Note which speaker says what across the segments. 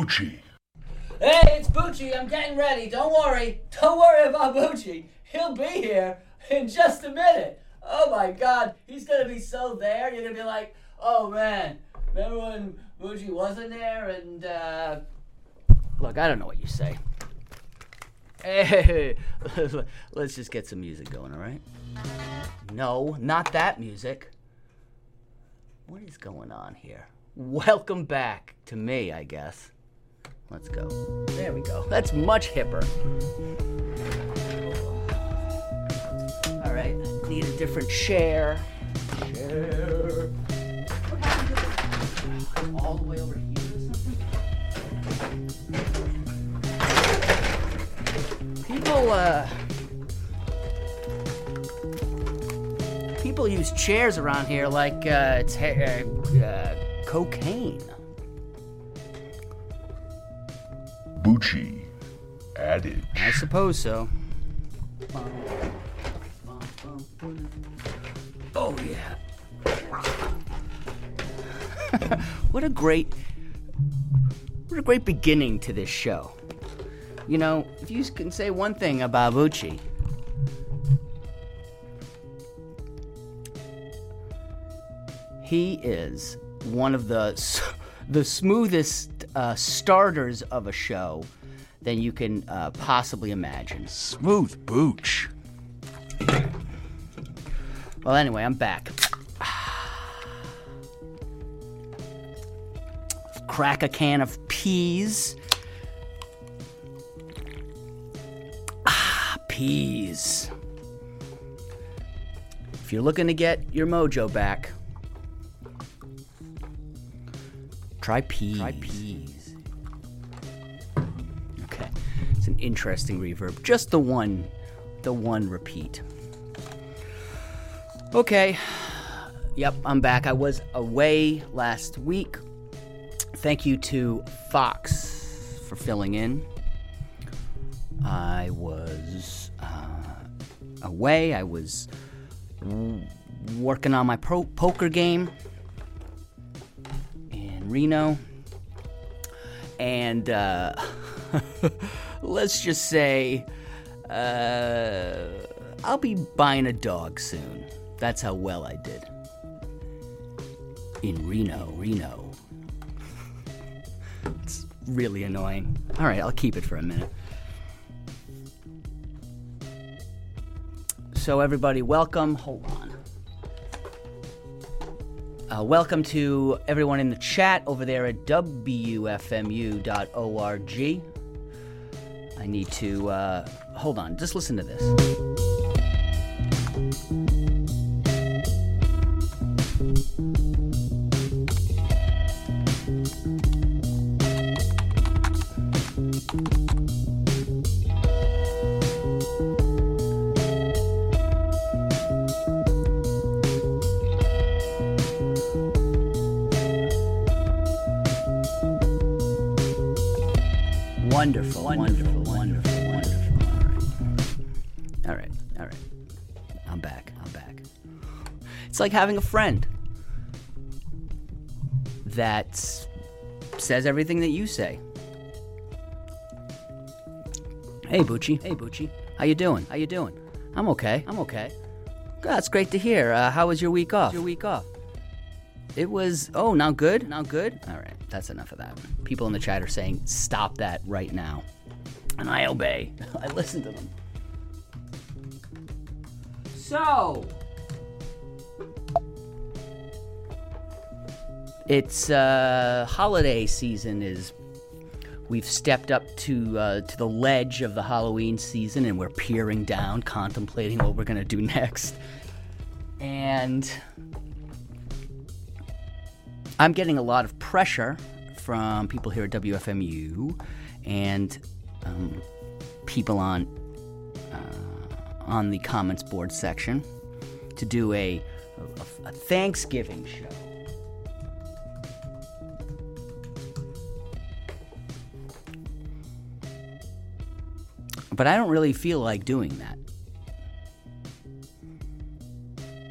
Speaker 1: Bucci.
Speaker 2: Hey, it's Bucci. I'm getting ready. Don't worry. Don't worry about Bucci. He'll be here in just a minute. Oh my God. He's going to be so there. You're going to be like, oh man, remember when Bucci wasn't there? And, look, I don't know what you say. Hey, let's just get some music going, all right? No, not that music. What is going on here? Welcome back to me, I guess. Let's go. There we go. That's much hipper. All right, I need a different chair. What happened to the... all the way over here or something? People use chairs around here like it's cocaine.
Speaker 1: Bucci adage.
Speaker 2: I suppose so. Oh yeah. What a great beginning to this show. You know, if you can say one thing about Bucci, he is one of the smoothest starters of a show than you can possibly imagine.
Speaker 1: Smooth Booch.
Speaker 2: Well, anyway, I'm back. Crack a can of peas. Peas. If you're looking to get your mojo back, try peas. Okay. It's an interesting reverb. Just the one repeat. Okay. Yep, I'm back. I was away last week. Thank you to Fox for filling in. I was away. I was working on my poker game in Reno. And let's just say I'll be buying a dog soon. That's how well I did. In Reno. It's really annoying. All right, I'll keep it for a minute. So everybody, welcome. Hold on. Welcome to everyone in the chat over there at WFMU.org. I need to, hold on, just listen to this. Wonderful. All right. I'm back. It's like having a friend that says everything that you say. Hey, Bucci. How you doing? I'm okay. That's great to hear. How was your week off? It was, now good? All right, that's enough of that. People in the chat are saying, stop that right now. And I obey. I listen to them. So, it's holiday season. We've stepped up to the ledge of the Halloween season, and we're peering down, contemplating what we're going to do next. And I'm getting a lot of pressure from people here at WFMU and people on the comments board section to do a Thanksgiving show. But I don't really feel like doing that.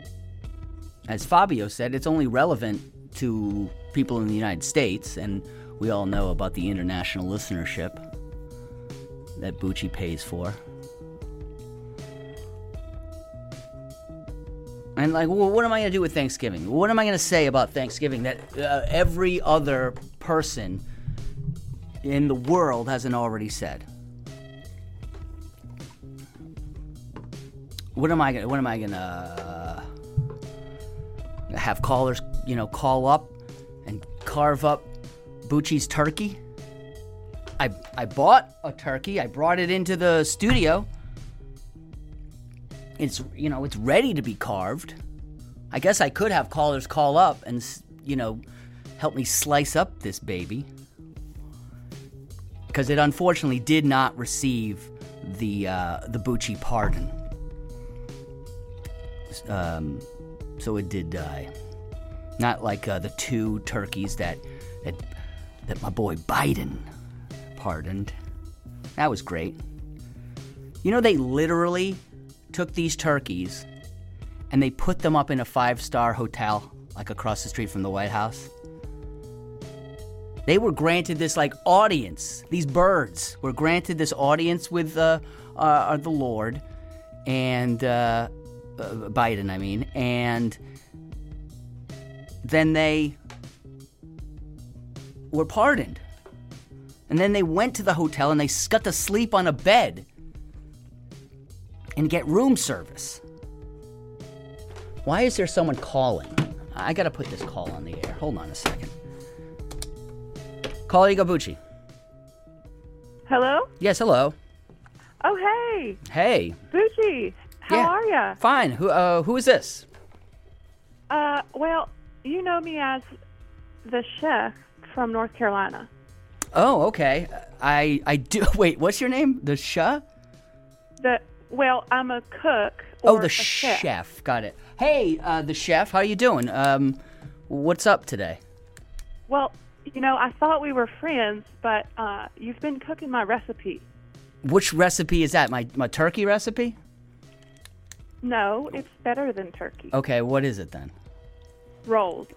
Speaker 2: As Fabio said, it's only relevant to people in the United States, and we all know about the international listenership that Bucci pays for. And like, well, what am I going to do with Thanksgiving? What am I going to say about Thanksgiving that every other person in the world hasn't already said? What am I gonna have callers, call up and carve up Bucci's turkey? I bought a turkey. I brought it into the studio. It's ready to be carved. I guess I could have callers call up and help me slice up this baby, because it unfortunately did not receive the Bucci pardon. So it did die. Not like the 2 turkeys that my boy Biden pardoned. That was great. They literally took these turkeys and they put them up in a 5-star hotel, like across the street from the White House. They were granted this audience. These birds were granted this audience with the Lord and Biden, I mean, and then they were pardoned. And then they went to the hotel and they got to sleep on a bed and get room service. Why is there someone calling? I gotta put this call on the air. Hold on a second. Caller, you go, Bucci.
Speaker 3: Hello?
Speaker 2: Yes, hello.
Speaker 3: Oh, hey.
Speaker 2: Hey.
Speaker 3: Bucci, how are ya?
Speaker 2: Fine. Who is this?
Speaker 3: Well, you know me as the chef from North Carolina.
Speaker 2: Oh, okay. I do. Wait, what's your name? The chef?
Speaker 3: Well, I'm a cook. Or
Speaker 2: the chef. Got it. Hey, the chef, how you doing? What's up today?
Speaker 3: Well, I thought we were friends, but you've been cooking my recipe.
Speaker 2: Which recipe is that? My turkey recipe?
Speaker 3: No, it's better than turkey.
Speaker 2: Okay, what is it then?
Speaker 3: Rolls.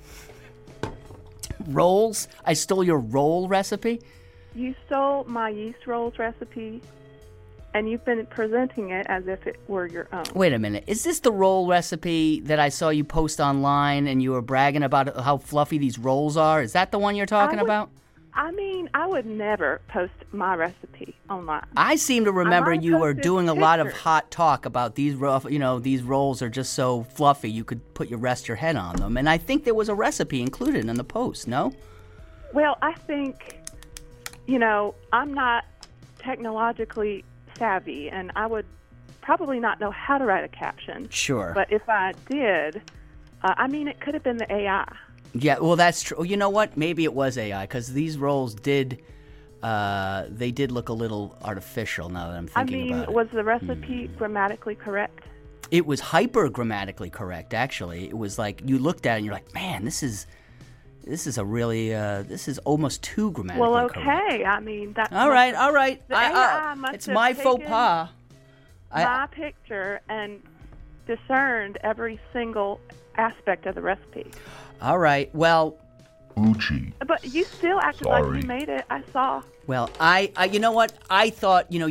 Speaker 2: Rolls? I stole your roll recipe?
Speaker 3: You stole my yeast rolls recipe, and you've been presenting it as if it were your own.
Speaker 2: Wait a minute. Is this the roll recipe that I saw you post online and you were bragging about how fluffy these rolls are? Is that the one you're talking about?
Speaker 3: I would never post my recipe online.
Speaker 2: I seem to remember you were doing a lot of
Speaker 3: pictures.
Speaker 2: hot talk about these these rolls are just so fluffy you could rest your head on them. And I think there was a recipe included in the post, no?
Speaker 3: Well, I think, I'm not technologically savvy, and I would probably not know how to write a caption.
Speaker 2: Sure.
Speaker 3: But if I did, it could have been the AI.
Speaker 2: Yeah, well, that's true. You know what? Maybe it was AI, because these rolls did look a little artificial now that I'm thinking about it.
Speaker 3: Was the recipe grammatically correct?
Speaker 2: It was hyper grammatically correct, actually. It was like you looked at it and you're like, man, this is a really this is almost too grammatically
Speaker 3: well,
Speaker 2: correct.
Speaker 3: okay. That's
Speaker 2: all right.
Speaker 3: The AI must
Speaker 2: it's
Speaker 3: have
Speaker 2: my faux
Speaker 3: taken
Speaker 2: pas.
Speaker 3: My picture and discerned every single aspect of the recipe.
Speaker 2: All right. Well,
Speaker 1: Bucci.
Speaker 3: But you still acted
Speaker 1: Sorry.
Speaker 3: like you made it. I saw.
Speaker 2: well, I you know what? I thought, you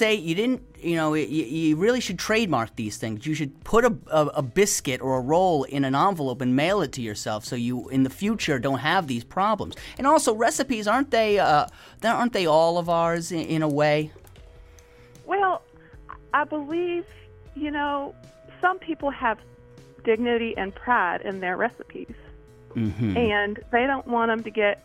Speaker 2: really should trademark these things. You should put a biscuit or a roll in an envelope and mail it to yourself so you, in the future, don't have these problems. And also, recipes, aren't they all of ours in a way?
Speaker 3: Well, I believe, some people have dignity and pride in their recipes.
Speaker 2: Mm-hmm.
Speaker 3: And they don't want them to get,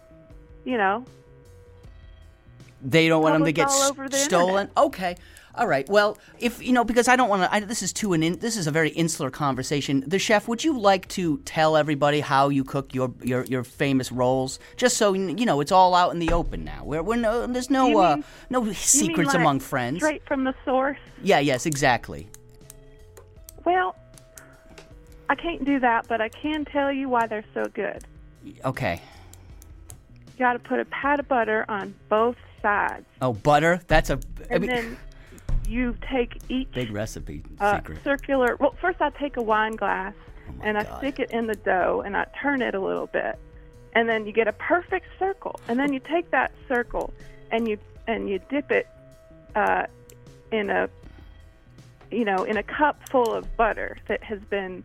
Speaker 2: They don't want them to get
Speaker 3: all over the
Speaker 2: stolen?
Speaker 3: internet.
Speaker 2: Okay. All right. Well, if because I don't want to. This is a very insular conversation. The chef, would you like to tell everybody how you cook your famous rolls, just so it's all out in the open now? There's no secrets
Speaker 3: like
Speaker 2: among friends.
Speaker 3: Straight from the source.
Speaker 2: Yeah. Yes. Exactly.
Speaker 3: Well, I can't do that, but I can tell you why they're so good.
Speaker 2: Okay.
Speaker 3: You got to put a pat of butter on both sides.
Speaker 2: Oh, butter. That's
Speaker 3: Then you take each
Speaker 2: big recipe secret.
Speaker 3: circular. Well, first I take a wine glass
Speaker 2: Oh my
Speaker 3: and I
Speaker 2: God.
Speaker 3: stick it in the dough and I turn it a little bit, and then you get a perfect circle, and then you take that circle and you dip it in a cup full of butter that has been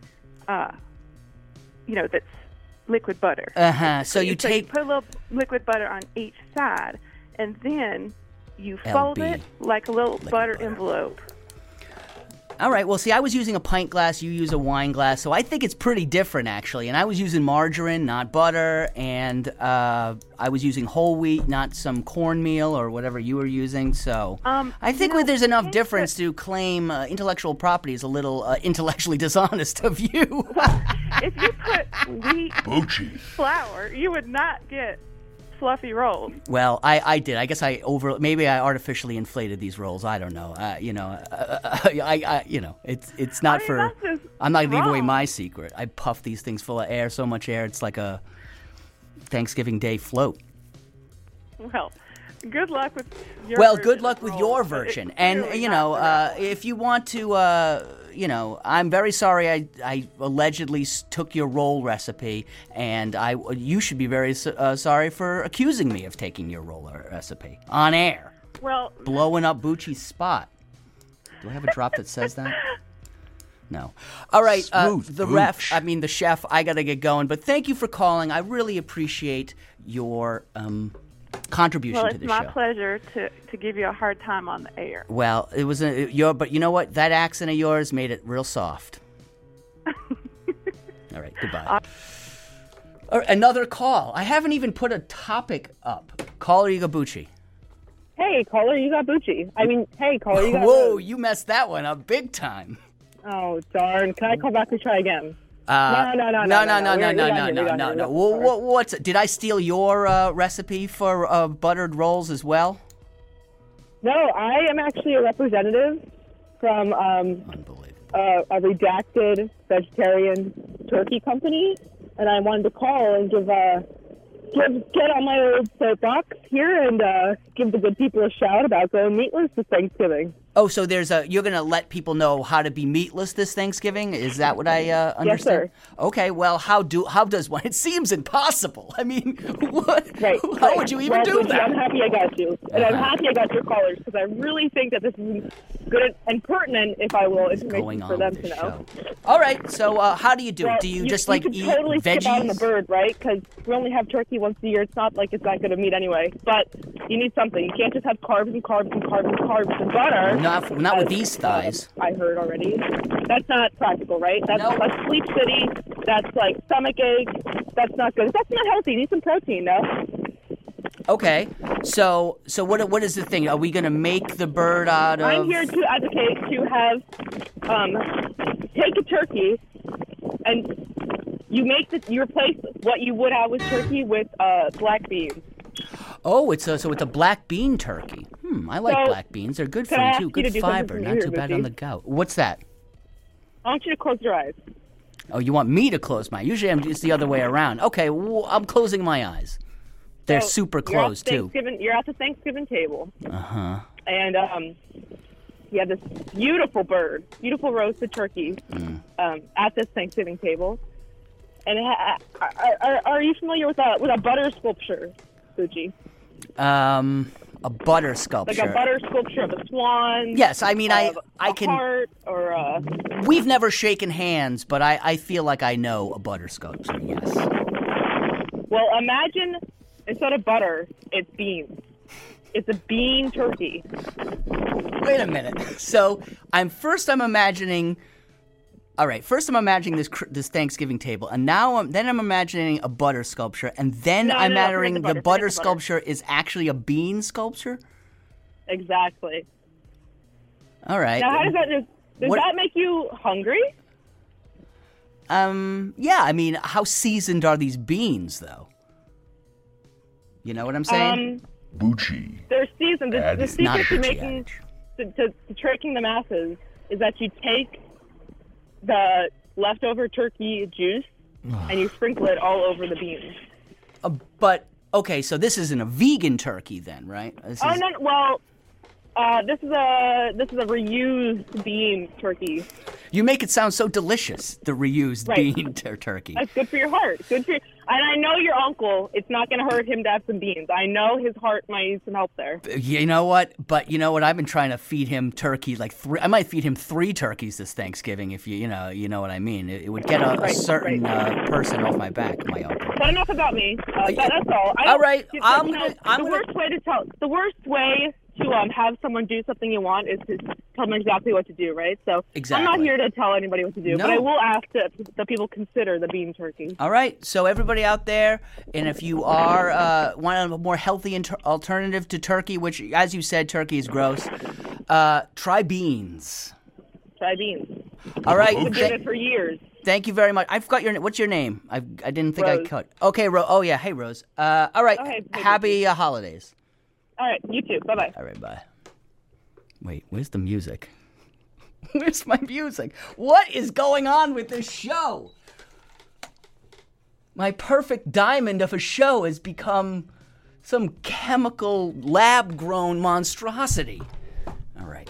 Speaker 3: that's liquid butter.
Speaker 2: So you
Speaker 3: put a little liquid butter on each side, and then you fold it like a little butter envelope.
Speaker 2: All right. Well, see, I was using a pint glass. You use a wine glass. So I think it's pretty different, actually. And I was using margarine, not butter. And I was using whole wheat, not some cornmeal or whatever you were using. So I think there's enough difference to claim intellectual property is a little intellectually dishonest of you.
Speaker 3: If you put wheat
Speaker 1: Bucci.
Speaker 3: flour, you would not get fluffy rolls.
Speaker 2: Well, I did. I guess maybe I artificially inflated these rolls. I don't know. It's not for. I'm not gonna give away my secret. I puff these things full of air, so much air, it's like a Thanksgiving Day float.
Speaker 3: Well, good luck with your.
Speaker 2: Well, good luck with your version, and if you want to, I'm very sorry I allegedly took your roll recipe, and you should be very sorry for accusing me of taking your roll recipe on air.
Speaker 3: Well,
Speaker 2: blowing up Bucci's spot. Do I have a drop that says that? No. All right, the chef, I got to get going, but thank you for calling. I really appreciate your contribution to the show.
Speaker 3: Well, it's my pleasure to give you a hard time on the air.
Speaker 2: Well, it was but you know what? That accent of yours made it real soft. All right, goodbye. Another call. I haven't even put a topic up. Caller, you got Bucci.
Speaker 4: Hey, caller, you got Bucci. Hey, caller, you got
Speaker 2: Whoa, you messed that one up big time.
Speaker 4: Oh, darn. Can I call back and try again?
Speaker 2: No. What's did I steal your recipe for buttered rolls as well?
Speaker 4: No, I am actually a representative from a redacted vegetarian turkey company, and I wanted to call and get on my old soapbox here and give the good people a shout about going meatless this Thanksgiving.
Speaker 2: Oh, so you're going to let people know how to be meatless this Thanksgiving? Is that what I understand?
Speaker 4: Yes, sir.
Speaker 2: Okay, well, how does one? It seems impossible. I mean, what?
Speaker 4: Right.
Speaker 2: How would you even do that?
Speaker 4: I'm happy I got you. And I'm happy I got your callers because I really think that this is good and pertinent, if I will, information for them to know.
Speaker 2: All right, so how do you do it? Do you just eat
Speaker 4: totally
Speaker 2: veggies?
Speaker 4: Skip out on the bird, right? Because we only have turkey once a year. It's not like it's not good to meat anyway. But you need something. You can't just have carbs and carbs and carbs and carbs and butter.
Speaker 2: Not with these thighs.
Speaker 4: I heard already. That's not practical, right? That's sleep city. That's like stomach ache. That's not good. That's not healthy. You need some protein, no?
Speaker 2: Okay. So what is the thing? Are we going to make the bird out of...
Speaker 4: I'm here to advocate to have take a turkey and you replace what you would have with turkey with black beans.
Speaker 2: Oh, it's a black bean turkey. I like black beans. They're good for you too. Good fiber, not too bad on the gout. What's that?
Speaker 4: I want you to close your eyes.
Speaker 2: Oh, you want me to close my eyes? Usually it's the other way around. Okay, I'm closing my eyes. They're super closed too.
Speaker 4: You're at the Thanksgiving table.
Speaker 2: Uh-huh.
Speaker 4: And you have this beautiful bird, beautiful roasted turkey at this Thanksgiving table. And are you familiar with a butter sculpture, Bucci?
Speaker 2: A butter sculpture.
Speaker 4: Like a butter sculpture of a swan.
Speaker 2: Yes, I mean I can.
Speaker 4: Heart or
Speaker 2: We've never shaken hands, but I feel like I know a butter sculpture. Yes.
Speaker 4: Well, imagine instead of butter, it's beans. It's a bean turkey.
Speaker 2: Wait a minute. So I'm imagining. All right. First, I'm imagining this Thanksgiving table, and then I'm imagining a butter sculpture, and then I'm imagining the butter sculpture is actually a bean sculpture.
Speaker 4: Exactly.
Speaker 2: All right.
Speaker 4: Now, how does that make you hungry?
Speaker 2: Yeah. I mean, how seasoned are these beans, though? You know what I'm saying?
Speaker 1: Bucci.
Speaker 4: They're seasoned. The secret to tricking the masses is that you take the leftover turkey juice and you sprinkle it all over the beans.
Speaker 2: But okay, so this isn't a vegan turkey then, right?
Speaker 4: No. Well, this is a reused bean turkey.
Speaker 2: You make it sound so delicious. The reused bean turkey.
Speaker 4: That's good for your heart. And I know your uncle, it's not going to hurt him to have some beans. I know his heart might need some help there.
Speaker 2: You know what? But you know what? I've been trying to feed him turkey, like I might feed him 3 turkeys this Thanksgiving if you know what I mean. It would get a certain person off my back, my uncle.
Speaker 4: But enough about me. That's all.
Speaker 2: All right.
Speaker 4: The worst way to have someone do something you want is to tell them exactly what to do, right? So
Speaker 2: exactly.
Speaker 4: I'm not here to tell anybody what to do,
Speaker 2: No.
Speaker 4: but I will ask that people consider the bean turkey.
Speaker 2: All right. So everybody out there, and if you are want a more healthy alternative to turkey, which, as you said, turkey is gross, try beans.
Speaker 4: Try beans.
Speaker 2: All right.
Speaker 4: I've been doing it for years.
Speaker 2: Thank you very much. I forgot your name. What's your name? I didn't think
Speaker 4: Rose.
Speaker 2: I caught. Okay, Oh, yeah. Hey, Rose. All right.
Speaker 4: Okay,
Speaker 2: Happy holidays.
Speaker 4: All right. You too. Bye-bye.
Speaker 2: All right, bye. Wait, where's the music? Where's my music? What is going on with this show? My perfect diamond of a show has become some chemical lab-grown monstrosity. All right.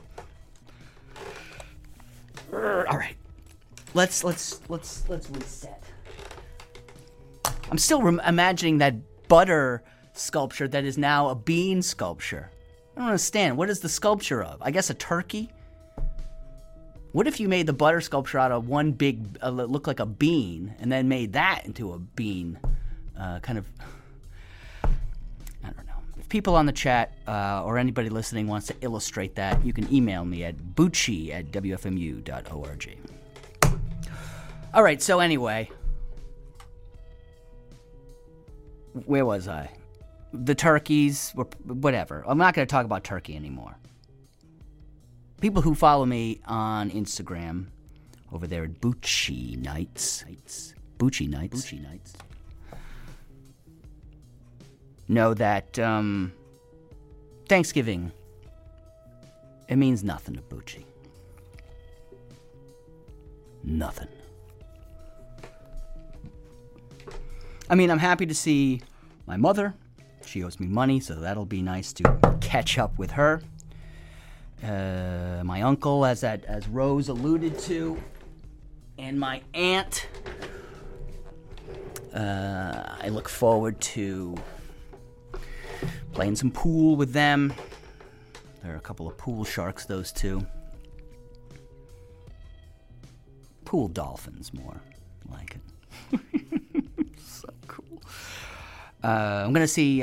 Speaker 2: All right. Let's reset. I'm still imagining that butter sculpture that is now a bean sculpture. I don't understand. What is the sculpture of? I guess a turkey? What if you made the butter sculpture out of one big, look like a bean, and then made that into a bean? Kind of, I don't know. If people on the chat or anybody listening wants to illustrate that, you can email me at bucci@wfmu.org. All right, so anyway, where was I? The turkeys, whatever. I'm not going to talk about turkey anymore. People who follow me on Instagram over there at Bucci Nights, know that Thanksgiving, it means nothing to Bucci. Nothing. I mean, I'm happy to see my mother. She owes me money, so that'll be nice to catch up with her. My uncle, as Rose alluded to, and my aunt. I look forward to playing some pool with them. There are a couple of pool sharks, those two. Pool dolphins, more like it. So cool. I'm going to see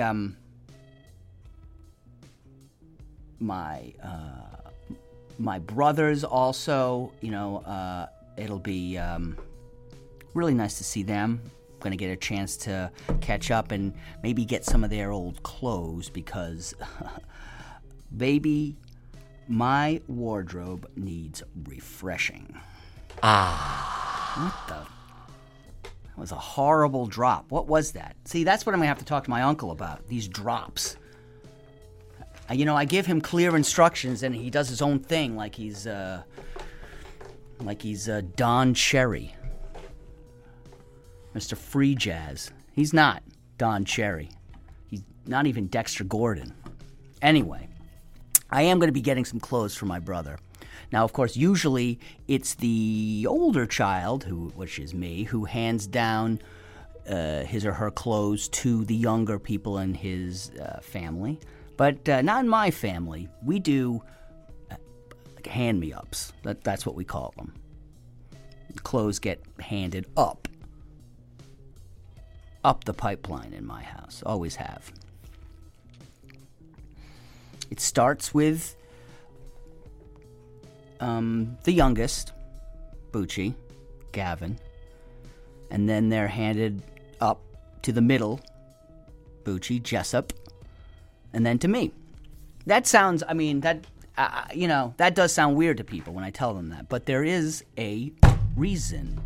Speaker 2: my brothers also. It'll be really nice to see them. I'm going to get a chance to catch up and maybe get some of their old clothes because, baby, my wardrobe needs refreshing. What the? That was a horrible drop. What was that? See, that's what I'm going to have to talk to my uncle about, these drops. I give him clear instructions, and he does his own thing like he's Don Cherry. Mr. Free Jazz. He's not Don Cherry. He's not even Dexter Gordon. Anyway, I am going to be getting some clothes for my brother. Now, of course, usually it's the older child, which is me, who hands down his or her clothes to the younger people in his family. But not in my family. We do hand-me-ups. That's what we call them. Clothes get handed up the pipeline in my house. Always have. It starts with the youngest, Bucci, Gavin, and then they're handed up to the middle, Bucci, Jessup, and then to me. That sounds, that does sound weird to people when I tell them that, but there is a reason.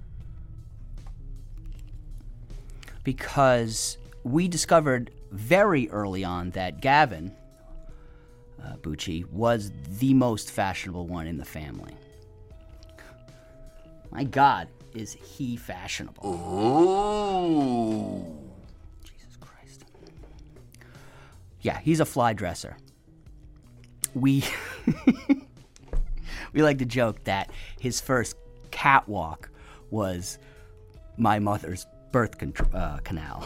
Speaker 2: Because we discovered very early on that Gavin, Bucci, was the most fashionable one in the family. My God, is he fashionable.
Speaker 1: Ooh.
Speaker 2: Jesus Christ. Yeah, he's a fly dresser. We like to joke that his first catwalk was my mother's birth canal.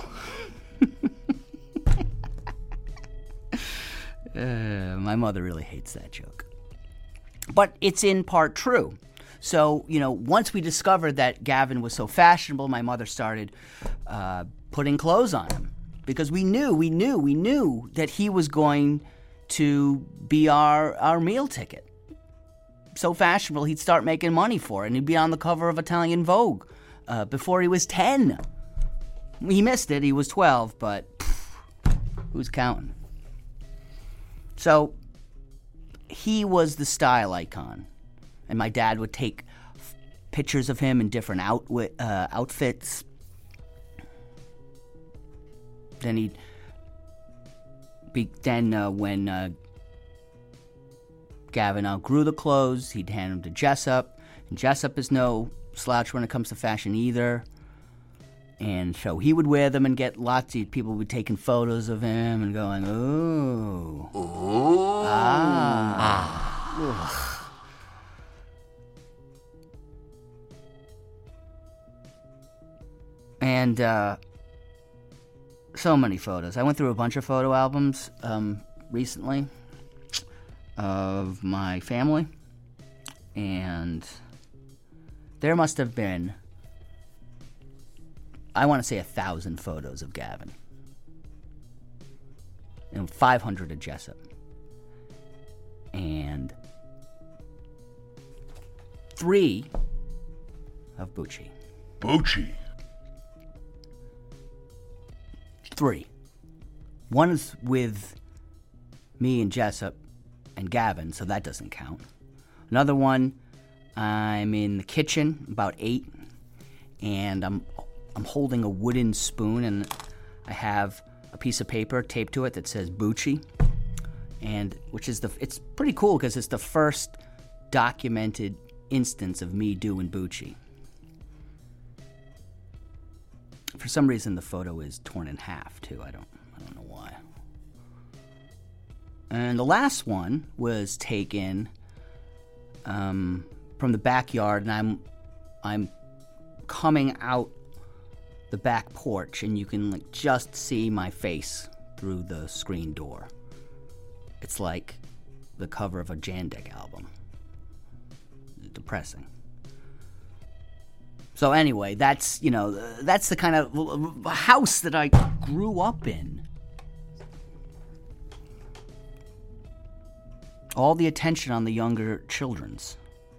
Speaker 2: My mother really hates that joke. But it's in part true. So, once we discovered that Gavin was so fashionable, my mother started putting clothes on him. Because we knew that he was going to be our meal ticket. So fashionable, he'd start making money for it, and he'd be on the cover of Italian Vogue before he was 10. He missed it, he was 12, but who's counting? So, he was the style icon. And my dad would take pictures of him in different outfits. Then when Gavin outgrew the clothes, he'd hand them to Jessup. And Jessup is no slouch when it comes to fashion either. And so he would wear them and get lots of people would be taking photos of him and going, "Ooh.
Speaker 1: Ooh.
Speaker 2: Ah. And so many photos. I went through a bunch of photo albums recently of my family, and there must have been, I want to say 1,000 photos of Gavin, and 500 of Jessup, and 3 of Bucci.
Speaker 1: Bucci.
Speaker 2: 3. One is with me and Jessup and Gavin, so that doesn't count. Another one, I'm in the kitchen, about 8, and I'm holding a wooden spoon, and I have a piece of paper taped to it that says Bucci, and it's pretty cool because it's the first documented instance of me doing Bucci. For some reason, the photo is torn in half, too. I don't know why. And the last one was taken from the backyard, and I'm coming out the back porch, and you can just see my face through the screen door. It's like the cover of a Jandek album. Depressing. So anyway, that's the kind of house that I grew up in. All the attention on the younger children's.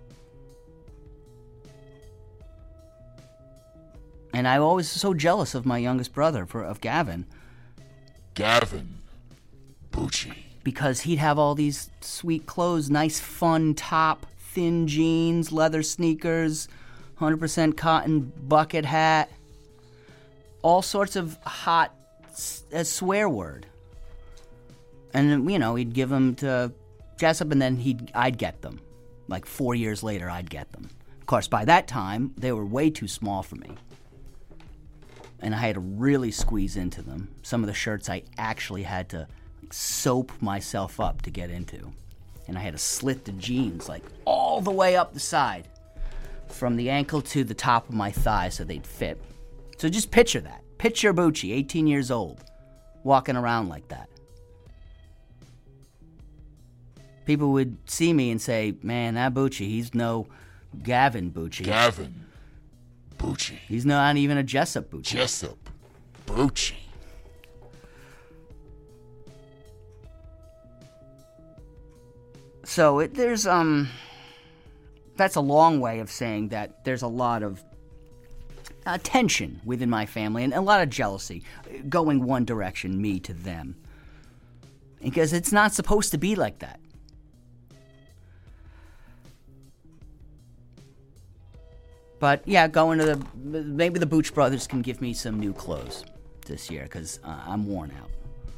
Speaker 2: And I always was so jealous of my youngest brother, of Gavin.
Speaker 1: Gavin. Bucci.
Speaker 2: Because he'd have all these sweet clothes, nice fun top, thin jeans, leather sneakers, 100% cotton bucket hat, all sorts of hot swear word. And, he'd give them to Jessup, and then I'd get them. 4 years later, I'd get them. Of course, by that time, they were way too small for me. And I had to really squeeze into them. Some of the shirts I actually had to soap myself up to get into. And I had to slit the jeans, all the way up the side, from the ankle to the top of my thigh so they'd fit. So just picture that. Picture Bucci, 18 years old, walking around like that. People would see me and say, "Man, that Bucci, he's no Gavin Bucci.
Speaker 1: Gavin. Bucci.
Speaker 2: He's not even a Jessup Bucci."
Speaker 1: Jessup. Bucci.
Speaker 2: So that's a long way of saying that there's a lot of tension within my family and a lot of jealousy going one direction, me to them. Because it's not supposed to be like that. But yeah, maybe the Booch brothers can give me some new clothes this year because I'm worn out.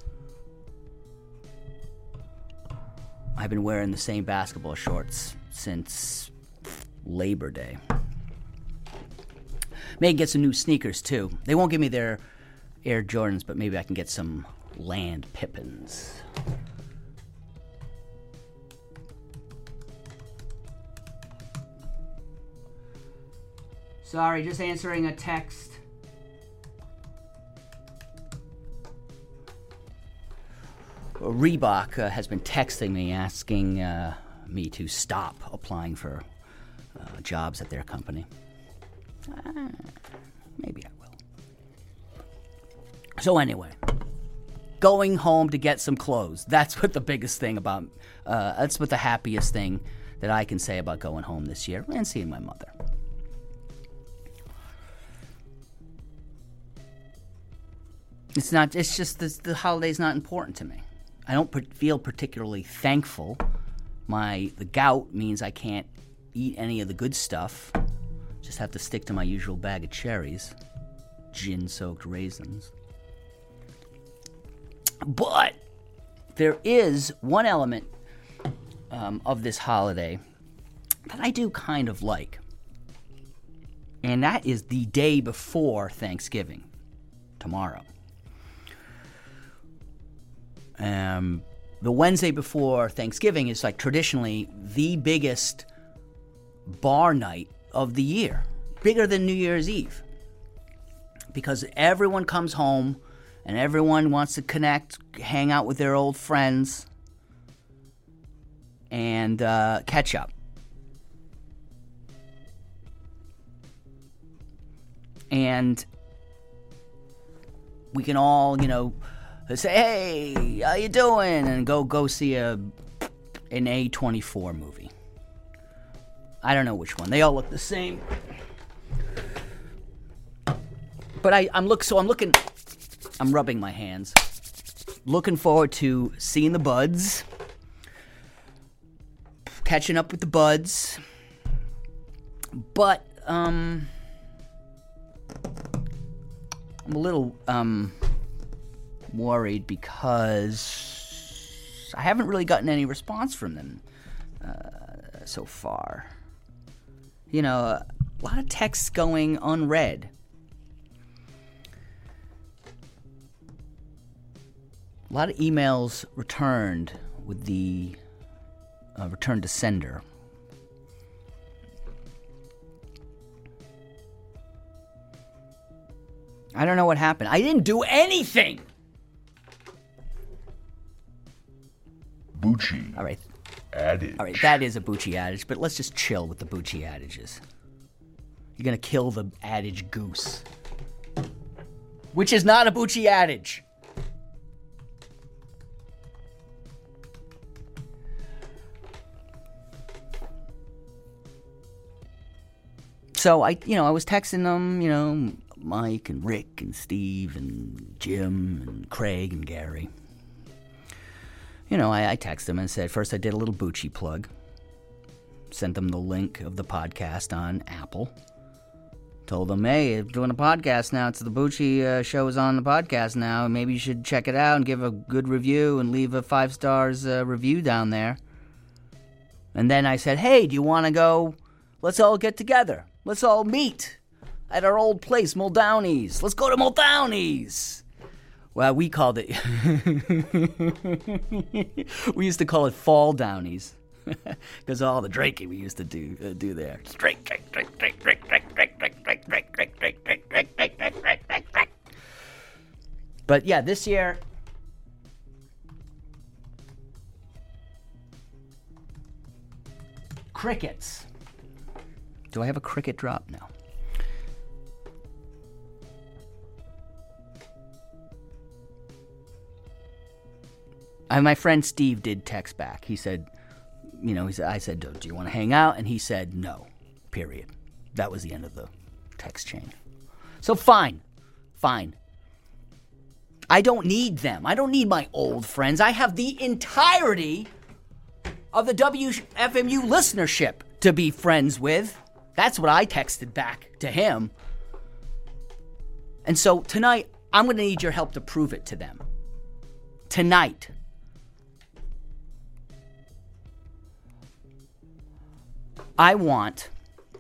Speaker 2: I've been wearing the same basketball shorts since Labor Day. May get some new sneakers too. They won't give me their Air Jordans, but maybe I can get some Land Pippins. Sorry, just answering a text. Reebok has been texting me asking me to stop applying for jobs at their company. Maybe I will. So anyway, going home to get some clothes. That's what the biggest thing about, that's what the happiest thing that I can say about going home this year, and seeing my mother. It's just the holiday's not important to me. I don't feel particularly thankful. The gout means I can't eat any of the good stuff. Just have to stick to my usual bag of cherries, gin-soaked raisins. But there is one element of this holiday that I do kind of like, and that is the day before Thanksgiving, tomorrow. The Wednesday before Thanksgiving is like traditionally the biggest bar night of the year, bigger than New Year's Eve, because everyone comes home and everyone wants to connect, hang out with their old friends, and catch up. And we can all, say, hey, how you doing? And go see an A24 movie. I don't know which one. They all look the same. But I'm rubbing my hands. Looking forward to seeing the buds. Catching up with the buds. But, I'm a little, worried because I haven't really gotten any response from them so far. A lot of texts going unread. A lot of emails returned with the return to sender. I don't know what happened. I didn't do anything!
Speaker 1: Bucci.
Speaker 2: All right.
Speaker 1: Adage.
Speaker 2: All right, that is a Bucci adage, but let's just chill with the Bucci adages. You're going to kill the adage goose. Which is not a Bucci adage. So I was texting them, Mike and Rick and Steve and Jim and Craig and Gary. I texted them and said, first I did a little Bucci plug. Sent them the link of the podcast on Apple. Told them, hey, I'm doing a podcast now. It's the Bucci show is on the podcast now. Maybe you should check it out and give a good review and leave a 5 stars review down there. And then I said, hey, do you want to go? Let's all get together. Let's all meet at our old place, Muldowney's. Let's go to Muldowney's. Well, we called it, we used to call it Fall Downies, because all the drinking we used to do there. Drink. But yeah, this year, crickets. Do I have a cricket drop? No. My friend Steve did text back. He said, I said, do you want to hang out? And he said, no, period. That was the end of the text chain. So fine. I don't need them. I don't need my old friends. I have the entirety of the WFMU listenership to be friends with. That's what I texted back to him. And so tonight, I'm going to need your help to prove it to them. Tonight. I want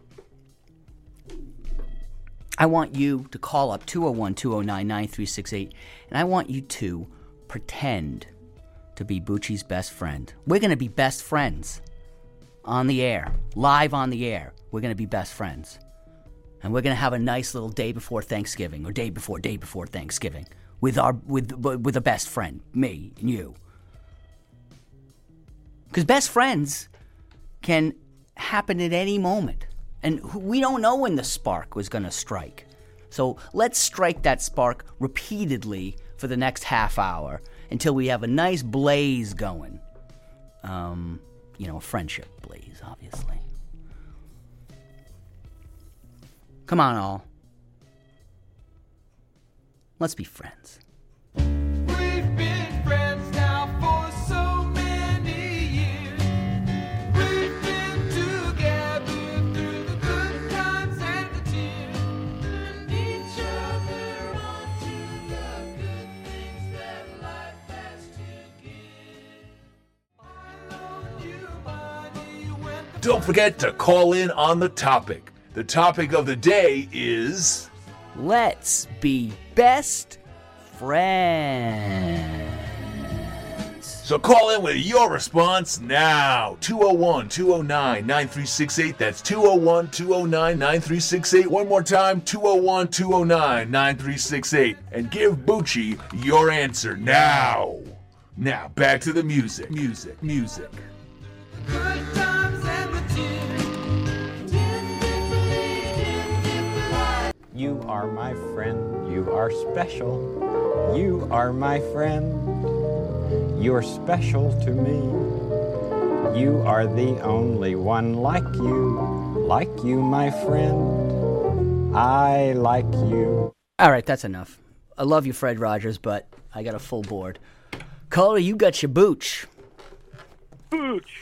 Speaker 2: you to call up 201-209-9368, and I want you to pretend to be Bucci's best friend. We're going to be best friends on the air, live on the air. We're going to be best friends. And we're going to have a nice little day before Thanksgiving, or day before Thanksgiving, with a best friend, me and you. Because best friends can happen at any moment. And we don't know when the spark was going to strike. So let's strike that spark repeatedly for the next half hour until we have a nice blaze going. A friendship blaze, obviously. Come on, all. Let's be friends.
Speaker 5: We've been friends now for so many years. We've been together through the good times and the tears. And each other onto the good things that life has to give. I love you, buddy, when the
Speaker 1: Don't forget to call in on the topic. The topic of the day is...
Speaker 2: Let's be best friends.
Speaker 1: So call in with your response now. 201-209-9368. That's 201-209-9368. One more time, 201-209-9368. And give Bucci your answer now. Now, back to the music. Music.
Speaker 5: good times and the tears.
Speaker 6: You are my friend, you are special. You are my friend, you're special to me. You are the only one like you, my friend. I like you.
Speaker 2: All right, that's enough. I love you, Fred Rogers, but I got a full board. Caller, you got your booch.
Speaker 7: Booch.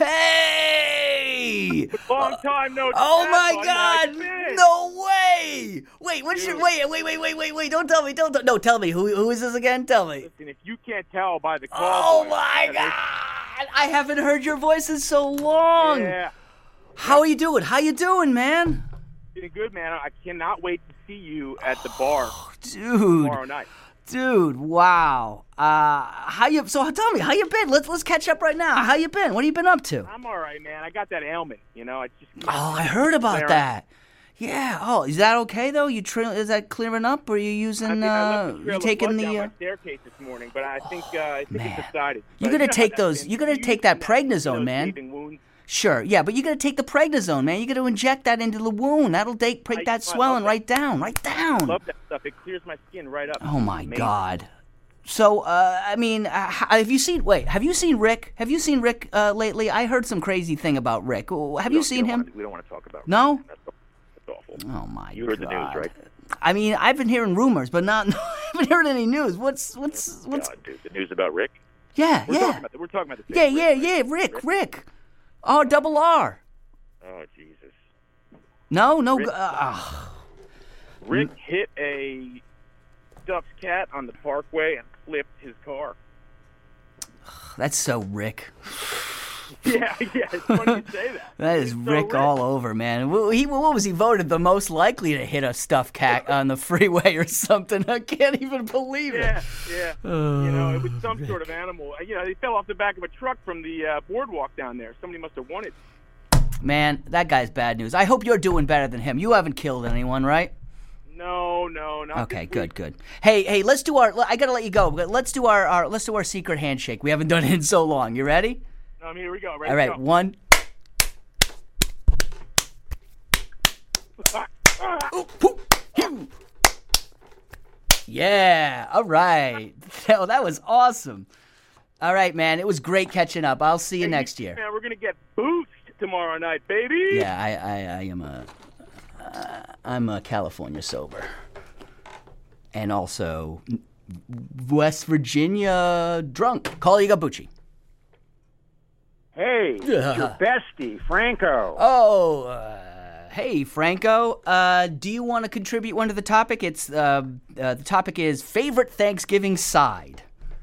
Speaker 2: Hey!
Speaker 7: Long time no
Speaker 2: Oh
Speaker 7: chat,
Speaker 2: my
Speaker 7: buddy.
Speaker 2: God!
Speaker 7: How's it been?
Speaker 2: No way! Wait, what's your wait? Don't tell me! No, tell me. Who is this again? Tell me.
Speaker 7: Listen, if you can't tell by the call,
Speaker 2: Oh
Speaker 7: voice,
Speaker 2: my God! I haven't heard your voice in so long.
Speaker 7: Yeah,
Speaker 2: How are you doing? How you doing, man?
Speaker 7: doing good, man. I cannot wait to see you at the bar
Speaker 2: Dude.
Speaker 7: tomorrow night.
Speaker 2: Dude, wow. So tell me, how you been? Let's catch up right now. How you been? What have you been up to?
Speaker 7: I'm all right, man. I got that ailment, I just
Speaker 2: Oh, I heard about
Speaker 7: Clearing.
Speaker 2: that. Yeah. Oh, is that okay though? Is that clearing up, or are you using?
Speaker 7: I left the trail
Speaker 2: You
Speaker 7: of
Speaker 2: taking
Speaker 7: blood
Speaker 2: the?
Speaker 7: down my staircase this morning, but I think
Speaker 2: man.
Speaker 7: it's decided.
Speaker 2: You're
Speaker 7: But
Speaker 2: gonna
Speaker 7: know
Speaker 2: take
Speaker 7: how
Speaker 2: those-
Speaker 7: that's
Speaker 2: you're
Speaker 7: been.
Speaker 2: gonna
Speaker 7: You
Speaker 2: take that
Speaker 7: use
Speaker 2: prednisone,
Speaker 7: those
Speaker 2: man.
Speaker 7: gaping wounds.
Speaker 2: Sure. Yeah, but you gotta take the prednisone, man. You gotta inject that into the wound. That'll break
Speaker 7: I
Speaker 2: that
Speaker 7: love
Speaker 2: swelling
Speaker 7: that.
Speaker 2: right down. Right down.
Speaker 7: Love that stuff. It clears my skin right up.
Speaker 2: Oh my
Speaker 7: Amazing.
Speaker 2: God. So, have you seen Rick? Have you seen Rick lately? I heard some crazy thing about Rick. Have you seen him?
Speaker 7: We don't want to talk about.
Speaker 2: No?
Speaker 7: That's awful.
Speaker 2: Oh my God.
Speaker 7: You heard the news, right?
Speaker 2: I mean, I've been hearing rumors, but I haven't heard any news. What's
Speaker 7: God, dude, the news about Rick.
Speaker 2: Yeah,
Speaker 7: We're
Speaker 2: yeah.
Speaker 7: talking about the same Rick, right?
Speaker 2: Rick. R.
Speaker 7: Oh Jesus.
Speaker 2: No.
Speaker 7: Rick. Rick hit a stuffed cat on the parkway and flipped his car.
Speaker 2: That's so Rick.
Speaker 7: Yeah, it's funny you say that.
Speaker 2: That is
Speaker 7: It's so
Speaker 2: Rick all over, man. What was he voted the most likely to hit a stuffed cat on the freeway or something? I can't even believe it.
Speaker 7: Yeah. It was some sort of animal. They fell off the back of a truck from the boardwalk down there. Somebody must have won it.
Speaker 2: Man, that guy's bad news. I hope you're doing better than him. You haven't killed anyone, right?
Speaker 7: No, not
Speaker 2: Okay,
Speaker 7: this week.
Speaker 2: good. Hey, let's do I gotta let you go. But let's do our secret handshake. We haven't done it in so long. You ready?
Speaker 7: Here we go.
Speaker 2: All
Speaker 7: Ready
Speaker 2: right,
Speaker 7: to go.
Speaker 2: 1. Yeah, all right. Oh, that was awesome. All right, man. It was great catching up. I'll see you next year.
Speaker 7: Man, we're gonna get boosted tomorrow night, baby.
Speaker 2: Yeah, I am I'm a California sober. And also West Virginia drunk. Call you Gabucci.
Speaker 8: Hey, it's your bestie, Franco.
Speaker 2: Oh, hey, Franco. Do you want to contribute one to the topic? It's the topic is favorite Thanksgiving side.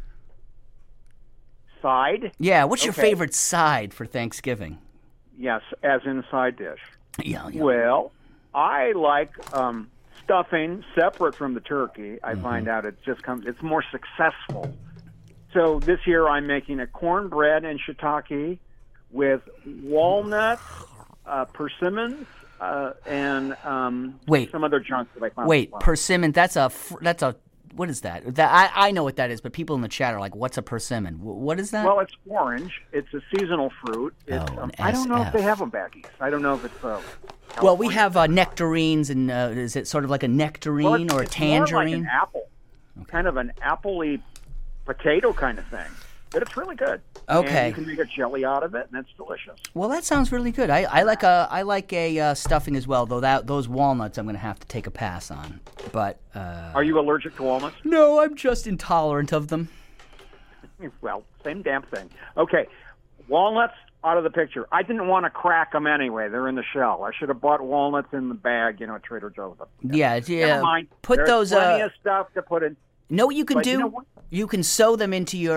Speaker 8: Side?
Speaker 2: Yeah, what's your
Speaker 8: Okay.
Speaker 2: favorite side for Thanksgiving?
Speaker 8: Yes, as in side dish.
Speaker 2: Yeah.
Speaker 8: Well, I like stuffing separate from the turkey. I find out it's more successful. So this year I'm making a cornbread and shiitake with walnuts, persimmons, and
Speaker 2: Wait.
Speaker 8: some other junk that I found.
Speaker 2: Wait, persimmon. That's a what is that? That I know what that is, but people in the chat are like, "What's a persimmon? What is that?"
Speaker 8: Well, it's orange. It's a seasonal fruit. It's,
Speaker 2: an
Speaker 8: I don't know if
Speaker 2: SF.
Speaker 8: they have them back east. I don't know if it's.
Speaker 2: Well, we have nectarines, and is it sort of like a nectarine
Speaker 8: Well,
Speaker 2: or a
Speaker 8: it's more like
Speaker 2: tangerine?
Speaker 8: an apple, kind of an apple-y potato kind of thing. But it's really good.
Speaker 2: Okay.
Speaker 8: And you can make a jelly out of it, and it's delicious.
Speaker 2: Well, that sounds really good. I like a stuffing as well, though those walnuts I'm going to have to take a pass on. But
Speaker 8: Are you allergic to walnuts?
Speaker 2: no, I'm just intolerant of them.
Speaker 8: Well, same damn thing. Okay, walnuts out of the picture. I didn't want to crack them anyway. They're in the shell. I should have bought walnuts in the bag, at Trader Joe's.
Speaker 2: Yeah.
Speaker 8: Never mind.
Speaker 2: Put
Speaker 8: There's
Speaker 2: those.
Speaker 8: plenty of stuff to put in.
Speaker 2: Know what you can
Speaker 8: But
Speaker 2: do?
Speaker 8: you know what?
Speaker 2: You can sew them into your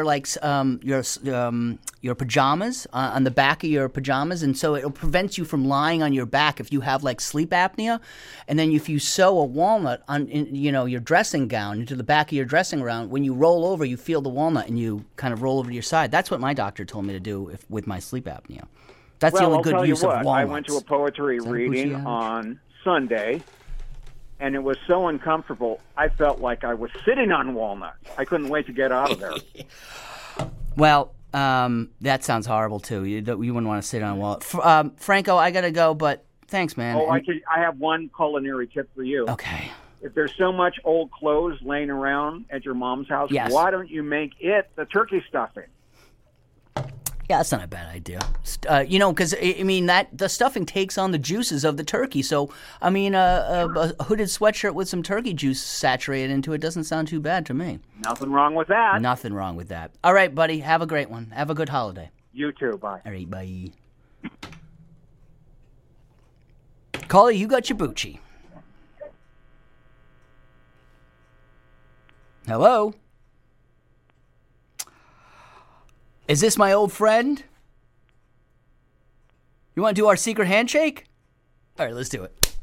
Speaker 2: your pajamas on the back of your pajamas, and so it prevents you from lying on your back if you have like sleep apnea. And then if you sew a walnut on your dressing gown into the back of your dressing gown, when you roll over, you feel the walnut and you kind of roll over to your side. That's what my doctor told me to do with my sleep apnea. That's the only
Speaker 8: I'll
Speaker 2: good
Speaker 8: tell
Speaker 2: use
Speaker 8: you
Speaker 2: of
Speaker 8: what,
Speaker 2: walnuts.
Speaker 8: I went to a poetry
Speaker 2: Is that a
Speaker 8: reading
Speaker 2: Bucci
Speaker 8: on Sunday, and it was so uncomfortable, I felt like I was sitting on walnuts. I couldn't wait to get out of there.
Speaker 2: Well, that sounds horrible too. You wouldn't want to sit on a walnut. Franco, I gotta go, but thanks, man.
Speaker 8: Oh, I have one culinary tip for you.
Speaker 2: Okay.
Speaker 8: If there's so much old clothes laying around at your mom's house,
Speaker 2: Yes.
Speaker 8: why don't you make it the turkey stuffing?
Speaker 2: Yeah, that's not a bad idea. Because the stuffing takes on the juices of the turkey. So, a hooded sweatshirt with some turkey juice saturated into it doesn't sound too bad to me.
Speaker 8: Nothing wrong with that.
Speaker 2: Nothing wrong with that. All right, buddy. Have a great one. Have a good holiday.
Speaker 8: You too. Bye.
Speaker 2: All right, bye. Caller, you got your Bucci. Hello? Is this my old friend? You want to do our secret handshake? All right, let's do it.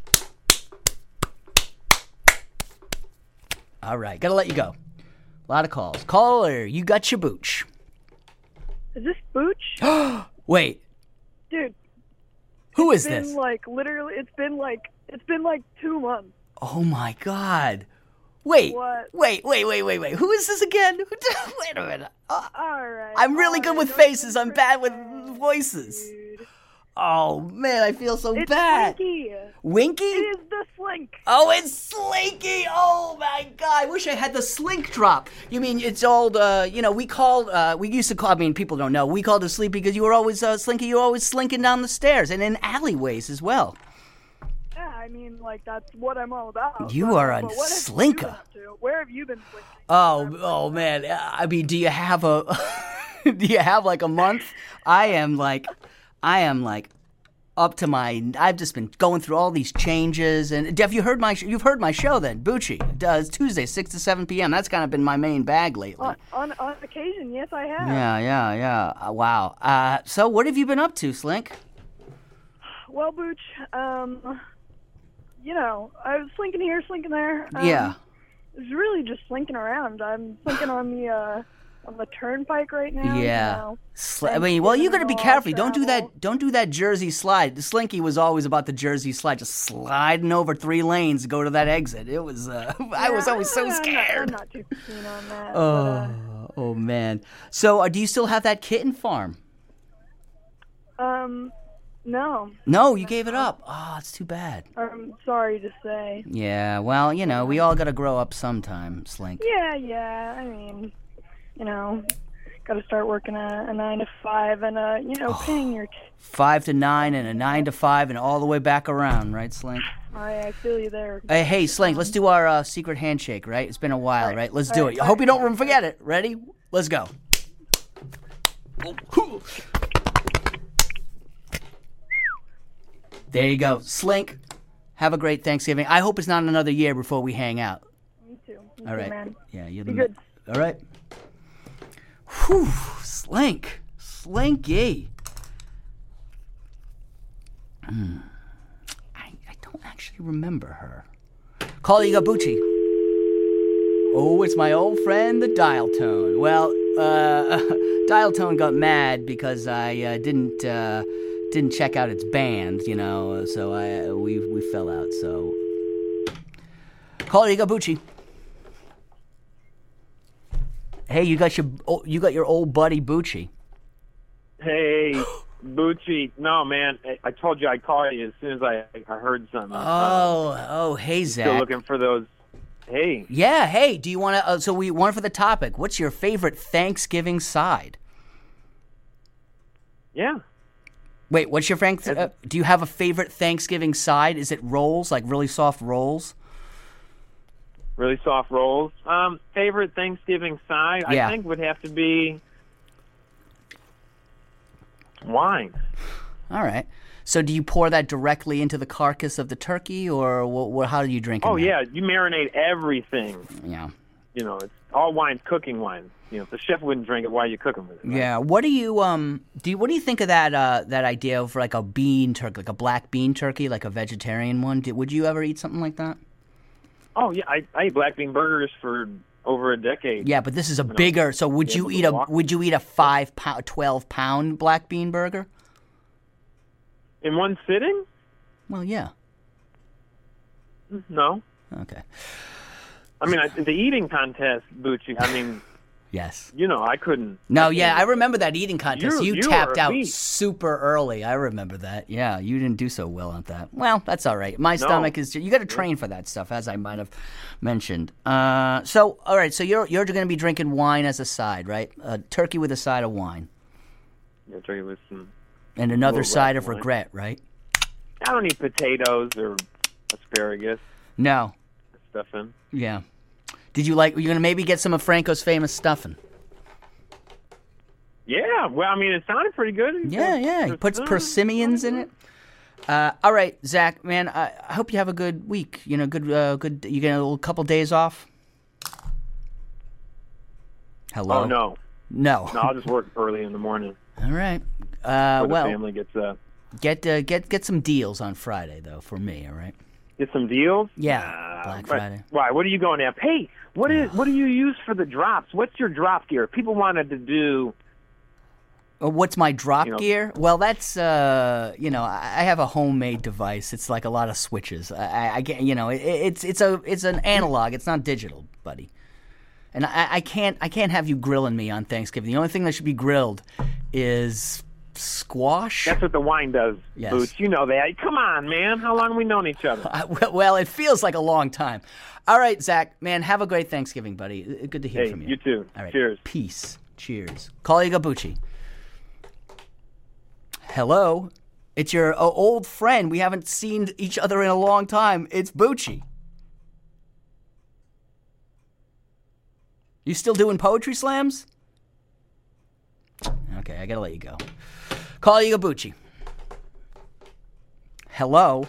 Speaker 2: All right, gotta let you go. A lot of calls. Caller, you got your Booch.
Speaker 9: Is this Booch?
Speaker 2: Wait,
Speaker 9: Dude,
Speaker 2: who is
Speaker 9: it's been
Speaker 2: this?
Speaker 9: like literally it's been like 2 months.
Speaker 2: Oh my God. Wait,
Speaker 9: What?
Speaker 2: wait. Who is this again? Wait a minute.
Speaker 9: Alright.
Speaker 2: I'm really good with faces. I'm bad with voices.
Speaker 9: Dude.
Speaker 2: Oh man, I feel so
Speaker 9: It's
Speaker 2: bad.
Speaker 9: Slinky.
Speaker 2: Winky?
Speaker 9: It is the Slink.
Speaker 2: Oh, it's Slinky! Oh my God! I wish I had the Slink drop. You mean it's old? We used to call. I mean, people don't know. We called it Sleepy because you were always Slinky. You were always slinking down the stairs and in alleyways as well.
Speaker 9: Yeah, I mean, like that's what I'm all about.
Speaker 2: You
Speaker 9: But-
Speaker 2: are a
Speaker 9: but what have you
Speaker 2: slinker.
Speaker 9: been up to? Where have you been slinking?
Speaker 2: Oh man! I mean, do you have a? Do you have like a month? I am like up to my. I've just been going through all these changes. And have you heard my? You've heard my show then, Bucci. It's Tuesday, 6 to 7 p.m. That's kind of been my main bag lately.
Speaker 9: On occasion, yes, I have.
Speaker 2: Yeah. Wow. So what have you been up to, Slink?
Speaker 9: Well, Booch, I was slinking here, slinking there.
Speaker 2: Yeah.
Speaker 9: It was really just slinking around. I'm slinking on the turnpike right now.
Speaker 2: Yeah.
Speaker 9: Thanksgiving
Speaker 2: Well, you got to be
Speaker 9: and all
Speaker 2: careful. Don't do
Speaker 9: travel.
Speaker 2: that. Don't do that Jersey slide. The Slinky was always about the Jersey slide, just sliding over 3 lanes to go to that exit. It was. I was always so
Speaker 9: I'm
Speaker 2: scared.
Speaker 9: not too keen on that.
Speaker 2: Oh man. So, do you still have that kitten farm?
Speaker 9: No.
Speaker 2: No, you gave it up. Oh, it's too bad.
Speaker 9: I'm sorry to say.
Speaker 2: Yeah. Well, we all got to grow up sometime, Slink.
Speaker 9: Yeah. I mean, got to start working a 9 to 5 and paying your.
Speaker 2: 5 to 9 and a 9 to 5 and all the way back around, right, Slink?
Speaker 9: I feel you there.
Speaker 2: Hey, Slink, let's do our secret handshake, right? It's been a while, right? Let's do it. I hope you don't forget it. Ready? Let's go. There you go. Slink, have a great Thanksgiving. I hope it's not another year before we hang out.
Speaker 9: Me too.
Speaker 2: All right.
Speaker 9: Man.
Speaker 2: Yeah, you're
Speaker 9: Be
Speaker 2: the
Speaker 9: good.
Speaker 2: All right. Whew, Slink. Slinky. I don't actually remember her. Call you got Bucci. Oh, it's my old friend, the Dial Tone. Well, Dial Tone got mad because I didn't check out its band, so we fell out. So, call you got Bucci. Hey, you got your old buddy Bucci.
Speaker 7: Hey, Bucci. No, man. I told you I'd call you as soon as I heard something.
Speaker 2: Hey, Zach.
Speaker 7: Still looking for those. Hey.
Speaker 2: Yeah, hey, do you want to, so we want for the topic, what's your favorite Thanksgiving side?
Speaker 7: Yeah.
Speaker 2: Wait, what's your do you have a favorite Thanksgiving side? Is it rolls, like really soft rolls?
Speaker 7: Really soft rolls. Favorite Thanksgiving side,
Speaker 2: Yeah.
Speaker 7: I think would have to be wine.
Speaker 2: All right. So do you pour that directly into the carcass of the turkey, or how do you drink it?
Speaker 7: Oh, yeah. You marinate everything.
Speaker 2: Yeah.
Speaker 7: You know, it's all wine's cooking wine. You know, the chef wouldn't drink it while you're cooking with it. Right?
Speaker 2: Yeah. What do you what do you think of that idea of like a bean turkey, like a black bean turkey, like a vegetarian one? Would you ever eat something like that?
Speaker 7: Oh, yeah. I ate black bean burgers for over a decade.
Speaker 2: Yeah, but this is a bigger. So would you eat a 12-pound black bean burger?
Speaker 7: In one sitting?
Speaker 2: Well, yeah.
Speaker 7: No.
Speaker 2: Okay.
Speaker 7: I mean, the eating contest, Bucci, I mean,
Speaker 2: yes.
Speaker 7: You know, I couldn't.
Speaker 2: No, yeah, I remember that eating contest. You tapped
Speaker 7: were a
Speaker 2: out
Speaker 7: beast.
Speaker 2: super early. I remember that. Yeah, you didn't do so well at that. Well, that's all right. My stomach is. You got to train for that stuff, as I might have mentioned. So, all right. So you're going to be drinking wine as a side, right? Turkey with a side of wine.
Speaker 7: Yeah, turkey with some.
Speaker 2: And another
Speaker 7: little
Speaker 2: side
Speaker 7: red
Speaker 2: of
Speaker 7: wine.
Speaker 2: regret, right?
Speaker 7: I don't eat potatoes or asparagus.
Speaker 2: No.
Speaker 7: Stuffing.
Speaker 2: Yeah. Did you like? You're going to maybe get some of Franco's famous stuffing.
Speaker 7: Yeah, well, I mean, it sounded pretty good.
Speaker 2: Yeah. He puts persimmons in it. All right, Zach, man. I hope you have a good week. You know, good. You get a little couple days off. Hello.
Speaker 7: Oh no.
Speaker 2: No.
Speaker 7: No, I'll just work early in the morning.
Speaker 2: All right.
Speaker 7: Before
Speaker 2: Well,
Speaker 7: the family gets
Speaker 2: get some deals on Friday though for me. All right.
Speaker 7: get some deals.
Speaker 2: Yeah. Black
Speaker 7: But
Speaker 2: Friday.
Speaker 7: why? What are you going to have? Hey, what do you use for the drops? What's your drop gear? People wanted to do.
Speaker 2: What's my drop gear? Well, that's I have a homemade device. It's like a lot of switches. I get it's an analog. It's not digital, buddy. And I can't have you grilling me on Thanksgiving. The only thing that should be grilled is squash.
Speaker 7: That's what the wine does,
Speaker 2: Yes.
Speaker 7: Boots. You know that. Come on, man. How long have we known each other?
Speaker 2: Well, it feels like a long time. All right, Zach, man, have a great Thanksgiving, buddy. Good to hear from you.
Speaker 7: You too.
Speaker 2: All right.
Speaker 7: Cheers.
Speaker 2: Peace. Cheers. Call you Gabucci. Hello. It's your old friend. We haven't seen each other in a long time. It's Bucci. You still doing poetry slams? Okay, I gotta let you go. Call you Gabucci. Hello.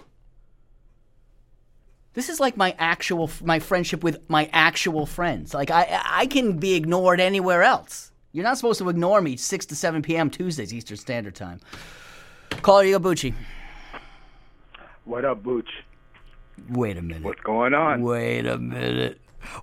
Speaker 2: This is like my friendship with my actual friends. Like I can be ignored anywhere else. You're not supposed to ignore me 6 to 7 p.m. Tuesdays, Eastern Standard Time. Call you Gabucci.
Speaker 10: What up, Booch?
Speaker 2: Wait a minute.
Speaker 10: What's going on?
Speaker 2: Wait a minute.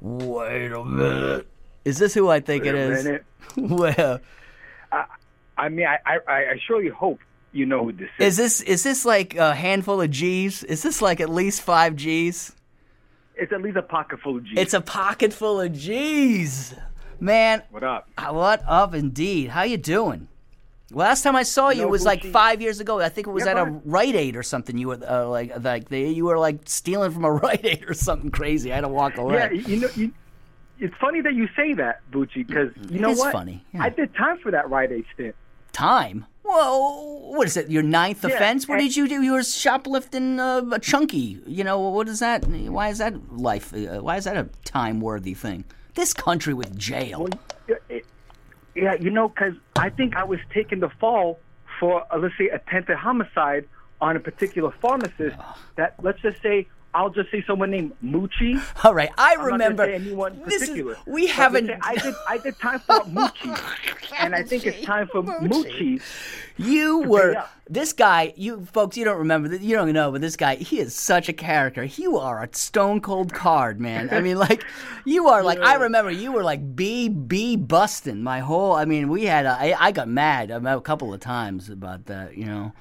Speaker 2: Is this who I think
Speaker 10: Wait
Speaker 2: it
Speaker 10: a
Speaker 2: is?
Speaker 10: minute.
Speaker 2: Well,
Speaker 10: I mean, I surely hope you know who this is.
Speaker 2: is this like a handful of G's? Is this like at least 5 G's?
Speaker 10: It's at least a pocket full of G's.
Speaker 2: It's a pocket full of G's. Man.
Speaker 10: What up?
Speaker 2: What up indeed. How you doing? Last time I saw you was like 5 years ago. I think it was at a Rite Aid or something. You were you were like stealing from a Rite Aid or something crazy. I had to walk away.
Speaker 10: Yeah, it's funny that you say that, Bucci, because you know
Speaker 2: It is
Speaker 10: what?
Speaker 2: funny. Yeah.
Speaker 10: I did time for that Rite Aid stint.
Speaker 2: Time? Whoa, what is it, your 9th offense? What did you do? You were shoplifting a chunky. You know, what is that? Why is that life? Why is that a time-worthy thing? This country with jail.
Speaker 10: Yeah, because I think I was taking the fall for, let's say, attempted homicide on a particular pharmacist that, let's just say, I'll just say someone named Moochie.
Speaker 2: All right, I
Speaker 10: I'm
Speaker 2: remember.
Speaker 10: not gonna say anyone particular.
Speaker 2: We
Speaker 10: But
Speaker 2: haven't.
Speaker 10: let's say I did time for Moochie, and I think it's time for Moochie.
Speaker 2: You
Speaker 10: to
Speaker 2: were
Speaker 10: pay up.
Speaker 2: this guy. You folks, you don't remember. You don't know, but this guy, he is such a character. You are a stone cold card, man. I mean, like you are like. I remember you were like B busting my whole. I mean, we had. I got mad a couple of times about that. You know.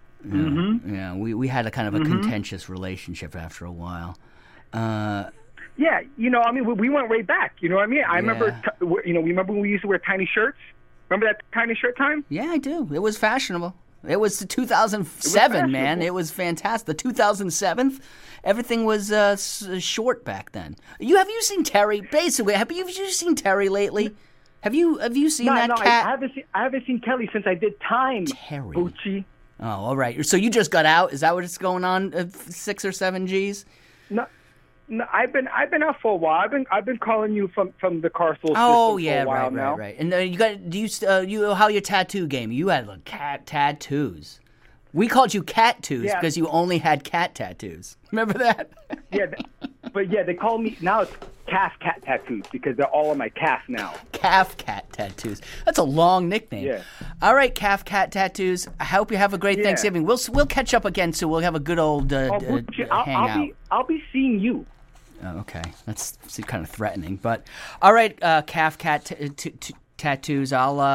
Speaker 2: Yeah, we had a kind of a contentious relationship after a while.
Speaker 10: Yeah, I mean, we went way back. You know what I mean? I remember, we remember when we used to wear tiny shirts? Remember that tiny shirt time?
Speaker 2: Yeah, I do. It was fashionable. It was 2007, man. It was fantastic. The 2007, everything was short back then. Have you seen Terry? Basically, have you seen Terry lately? Have you seen that cat?
Speaker 10: I haven't seen Kelly since I did Time.
Speaker 2: Terry.
Speaker 10: Bucci.
Speaker 2: Oh, all right. So you just got out? Is that what's going on? 6 or 7 Gs?
Speaker 10: No, I've been out for a while. I've been calling you from the Carsoul system for a while now.
Speaker 2: Right. And how your tattoo game? You had cat tattoos. We called you cat tattoos because you only had cat tattoos. Remember that?
Speaker 10: Yeah, they call me now. It's calf cat tattoos because they're all on my calf now.
Speaker 2: Calf cat tattoos. That's a long nickname.
Speaker 10: Yeah.
Speaker 2: All right, calf cat tattoos. I hope you have a great Thanksgiving. We'll catch up again soon. We'll have a good old hangout.
Speaker 10: I'll be seeing you.
Speaker 2: Oh, okay, that's kind of threatening, but all right, calf cat tattoos.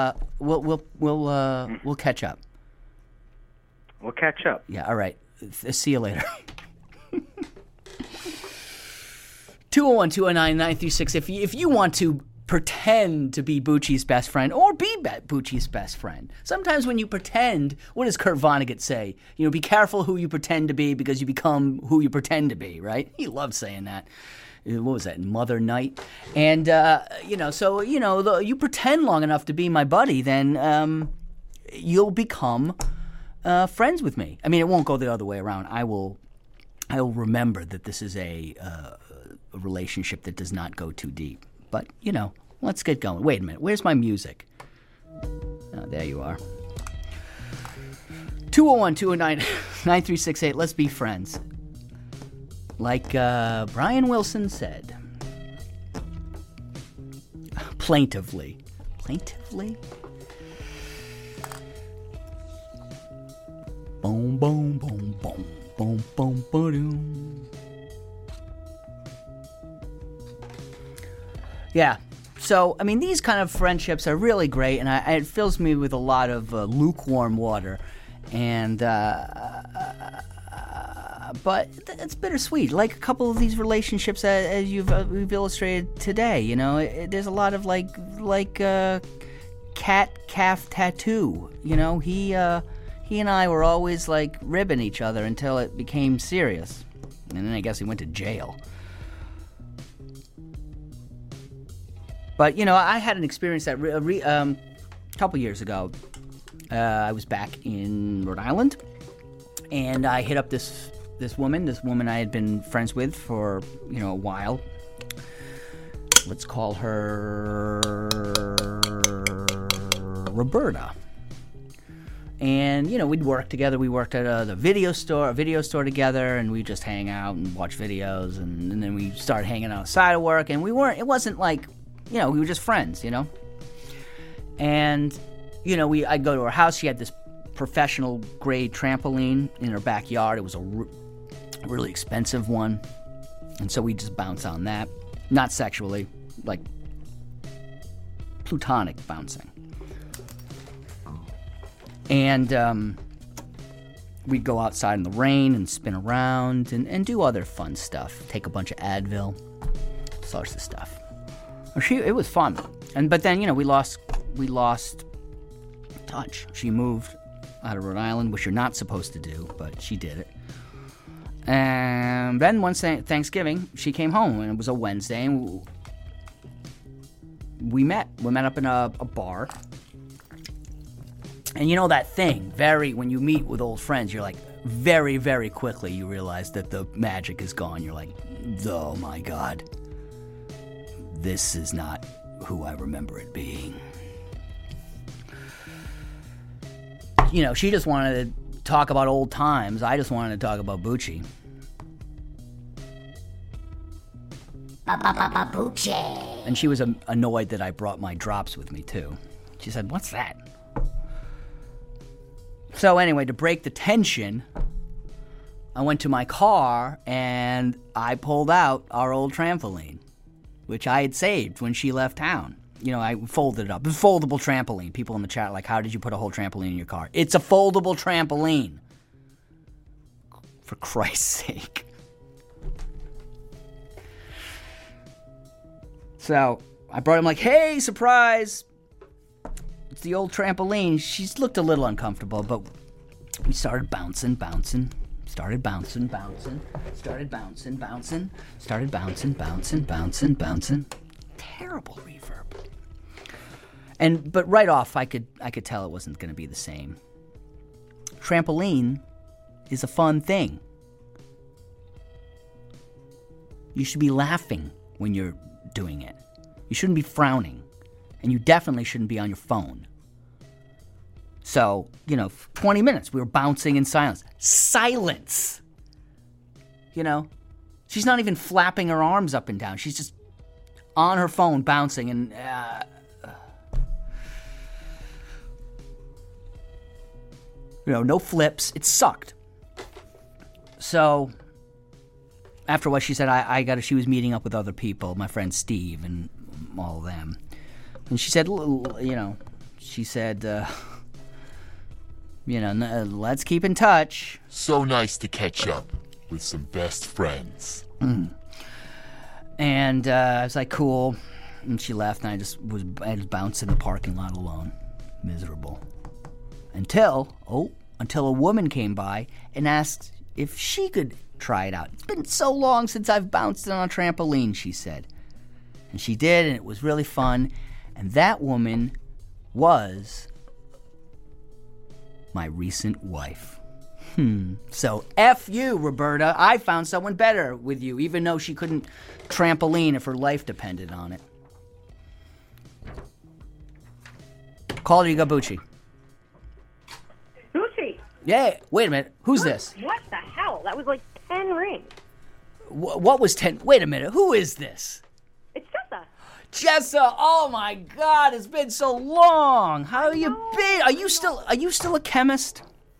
Speaker 2: We'll catch up.
Speaker 10: We'll catch up.
Speaker 2: Yeah, all right. See you later. 201-209-936. If you want to pretend to be Bucci's best friend or be Bucci's best friend. Sometimes when you pretend, what does Kurt Vonnegut say? Be careful who you pretend to be because you become who you pretend to be, right? He loves saying that. What was that, Mother Night? And, you pretend long enough to be my buddy, then you'll become friends with me. I mean, it won't go the other way around. I will remember that this is a relationship that does not go too deep. But, let's get going. Wait a minute. Where's my music? Oh, there you are. 201-209-9368. Let's be friends. Like Brian Wilson said. Plaintively. Plaintively? Boom, boom, boom, boom. Boom, boom, boom. Yeah. So, I mean, these kind of friendships are really great, and it fills me with a lot of lukewarm water. And, but it's bittersweet. Like a couple of these relationships, as we've illustrated today, there's a lot of like cat-calf tattoo. He and I were always like ribbing each other until it became serious. And then I guess he went to jail. But, I had an experience that a couple years ago. I was back in Rhode Island, and I hit up this woman I had been friends with for, a while. Let's call her Roberta. And, we'd work together. We worked at a video store together, and we'd just hang out and watch videos, and then we started hanging outside of work, and it wasn't like, we were just friends, And, I'd go to her house. She had this professional grade trampoline in her backyard. It was a really expensive one. And so we just bounce on that. Not sexually, like plutonic bouncing. And we'd go outside in the rain and spin around and do other fun stuff. Take a bunch of Advil, sorts of stuff. It was fun. But then, we lost touch. She moved out of Rhode Island, which you're not supposed to do, but she did it. And then one Thanksgiving, she came home, and it was a Wednesday, and we met. We met up in a bar. And that thing, when you meet with old friends, you're like, very, very quickly you realize that the magic is gone. You're like, oh my God, this is not who I remember it being. She just wanted to talk about old times. I just wanted to talk about Bucci. Bucci. And she was annoyed that I brought my drops with me, too. She said, what's that? So anyway, to break the tension, I went to my car and I pulled out our old trampoline, which I had saved when she left town. I folded it up. It's a foldable trampoline. People in the chat are like, how did you put a whole trampoline in your car? It's a foldable trampoline. For Christ's sake. So I brought him like, hey, surprise. It's the old trampoline. She looked a little uncomfortable, but we started bouncing. Started bouncing. Terrible reverb. But right off, I could tell it wasn't going to be the same. Trampoline is a fun thing. You should be laughing when you're doing it. You shouldn't be frowning. And you definitely shouldn't be on your phone. So, 20 minutes, we were bouncing in silence. Silence! She's not even flapping her arms up and down. She's just on her phone bouncing and... no flips. It sucked. So, after what she said, she was meeting up with other people, my friend Steve and all of them. And she said, let's keep in touch.
Speaker 11: So nice to catch up with some best friends.
Speaker 2: And I was like, cool. And she left, and I just bounced in the parking lot alone. Miserable. Until a woman came by and asked if she could try it out. It's been so long since I've bounced on a trampoline, she said. And she did, and it was really fun. And that woman was my recent wife. So, F you, Roberta. I found someone better with you, even though she couldn't trampoline if her life depended on it. Call it Bucci.
Speaker 12: Bucci.
Speaker 2: Yeah, wait a minute. Who's this?
Speaker 12: What the hell? That was like 10 rings.
Speaker 2: What was 10? Wait a minute. Who is this?
Speaker 12: It's Jessa.
Speaker 2: Jessa, oh my God, it's been so long. How have you been? Are you still a chemist?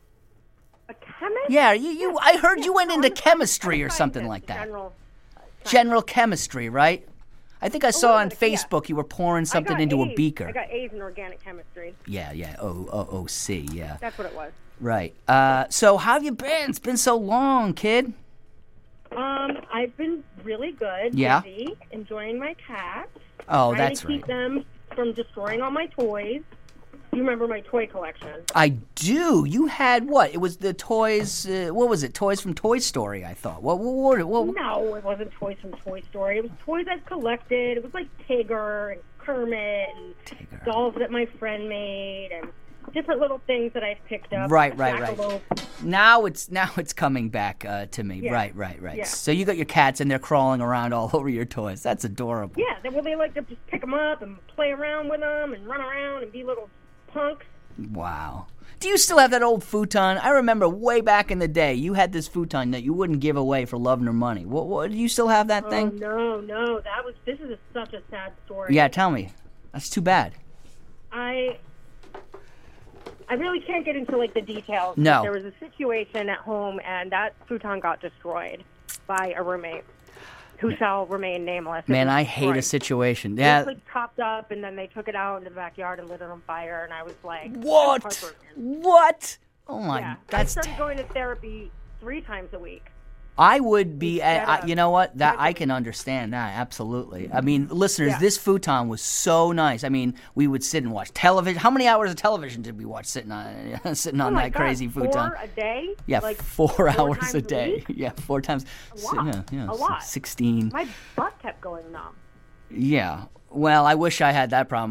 Speaker 12: A chemist?
Speaker 2: Yeah, I heard you went into chemistry or something like that. General chemistry, right? I think I saw on Facebook you were pouring something into a beaker.
Speaker 12: I got A's in organic chemistry.
Speaker 2: Yeah. OC, yeah.
Speaker 12: That's what it was.
Speaker 2: Right. So how have you been? It's been so long, kid.
Speaker 12: I've been really good.
Speaker 2: Yeah.
Speaker 12: Busy, enjoying my cats.
Speaker 2: Oh, that's
Speaker 12: trying to keep them from destroying all my toys. You remember my toy collection?
Speaker 2: I do. You had what? It was the toys. What was it? Toys from Toy Story, I thought. What?
Speaker 12: No, it wasn't toys from Toy Story. It was toys I've collected. It was like Tigger and Kermit and dolls that my friend made and different little things that I've picked up.
Speaker 2: Right. Now it's coming back to me.
Speaker 12: Yeah.
Speaker 2: Right.
Speaker 12: Yeah.
Speaker 2: So you got your cats and they're crawling around all over your toys. That's adorable.
Speaker 12: Yeah, they like to just pick them up and play around with them and run around and be little punks.
Speaker 2: Wow. Do you still have that old futon? I remember way back in the day, you had this futon that you wouldn't give away for love nor money. What do you still have that thing?
Speaker 12: No. This is such a sad story.
Speaker 2: Yeah, tell me. That's too bad.
Speaker 12: I really can't get into like the details.
Speaker 2: No.
Speaker 12: There was a situation at home, and that futon got destroyed by a roommate who shall remain nameless.
Speaker 2: Man, I hate a situation.
Speaker 12: It
Speaker 2: Yeah.
Speaker 12: was like chopped up, and then they took it out into the backyard and lit it on fire, and I was like,
Speaker 2: What? What? Oh my,
Speaker 12: Yeah.
Speaker 2: that's
Speaker 12: I started going to therapy 3 times a week.
Speaker 2: I would be, you know what? That I can understand that, absolutely. I mean, listeners, this futon was so nice. I mean, we would sit and watch television. How many hours of television did we watch sitting on that crazy futon?
Speaker 12: 4 a day?
Speaker 2: Yeah,
Speaker 12: like
Speaker 2: 4 hours
Speaker 12: times
Speaker 2: a day.
Speaker 12: week?
Speaker 2: Yeah, 4 times.
Speaker 12: A lot.
Speaker 2: Yeah,
Speaker 12: A lot.
Speaker 2: 16.
Speaker 12: My butt kept going numb.
Speaker 2: Yeah. Well, I wish I had that problem.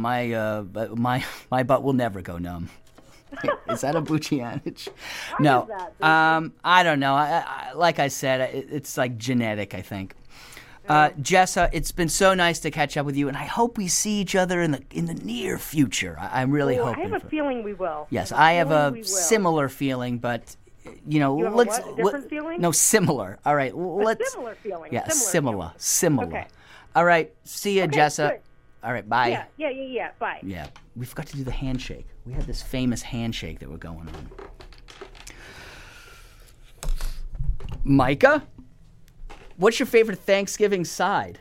Speaker 2: My butt will never go numb. Is that a Bucci adage? No. I don't know. I like I said, it's like genetic, I think. Jessa, it's been so nice to catch up with you, and I hope we see each other in the near future. I'm really hoping.
Speaker 12: I have a feeling we will.
Speaker 2: Yes, I have a similar feeling, but
Speaker 12: You have
Speaker 2: let's
Speaker 12: a different feeling?
Speaker 2: No, similar. All right, let's.
Speaker 12: Similar feeling.
Speaker 2: Yeah,
Speaker 12: Similar.
Speaker 2: similar. All right, see you, Jessa.
Speaker 12: Good.
Speaker 2: All right, bye.
Speaker 12: Yeah. Bye.
Speaker 2: Yeah, we forgot to do the handshake. We had this famous handshake that we're going on. Micah, what's your favorite Thanksgiving side?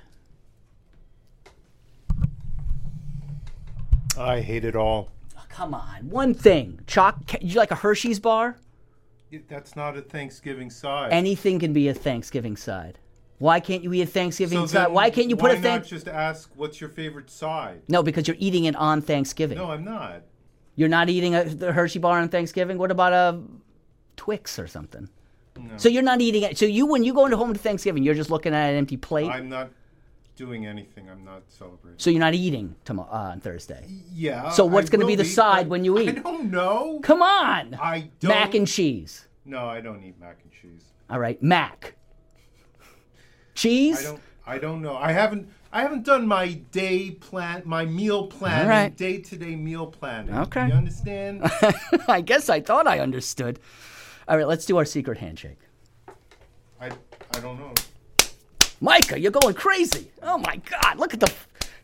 Speaker 13: I hate it all.
Speaker 2: Oh, come on, one thing. You like a Hershey's bar?
Speaker 13: That's not a Thanksgiving side.
Speaker 2: Anything can be a Thanksgiving side. Why can't you eat a Thanksgiving
Speaker 13: So
Speaker 2: side?
Speaker 13: then
Speaker 2: Why can't you put
Speaker 13: why
Speaker 2: a
Speaker 13: not just ask what's your favorite side?
Speaker 2: No, because you're eating it on Thanksgiving.
Speaker 13: No, I'm not.
Speaker 2: You're not eating the Hershey bar on Thanksgiving? What about a Twix or something?
Speaker 13: No.
Speaker 2: So you're not eating it. So when you go into home to Thanksgiving, you're just looking at an empty plate?
Speaker 13: I'm not doing anything. I'm not celebrating.
Speaker 2: So you're not eating on Thursday?
Speaker 13: Yeah.
Speaker 2: So what's
Speaker 13: I
Speaker 2: going to be
Speaker 13: will
Speaker 2: the
Speaker 13: eat,
Speaker 2: side
Speaker 13: but
Speaker 2: when you eat?
Speaker 13: I don't know.
Speaker 2: Come on.
Speaker 13: I don't.
Speaker 2: Mac and cheese.
Speaker 13: No, I don't eat mac and cheese.
Speaker 2: All right, mac. Cheese?
Speaker 13: I don't know. I haven't done my my meal planning,
Speaker 2: All right.
Speaker 13: day-to-day meal planning.
Speaker 2: Okay.
Speaker 13: You understand?
Speaker 2: I guess I thought I understood. All right, let's do our secret handshake.
Speaker 13: I don't know.
Speaker 2: Micah, you're going crazy. Oh my God, look at the...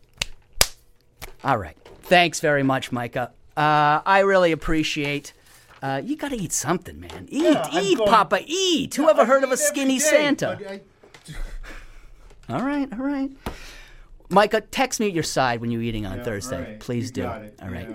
Speaker 2: All right. Thanks very much, Micah. I really appreciate... you got to eat something, man. Eat, Papa, eat. Who ever heard of a skinny Santa? All right. Micah, text me at your side when you're eating on Thursday.
Speaker 13: All right.
Speaker 2: Please
Speaker 13: You
Speaker 2: do.
Speaker 13: got it.
Speaker 2: All right.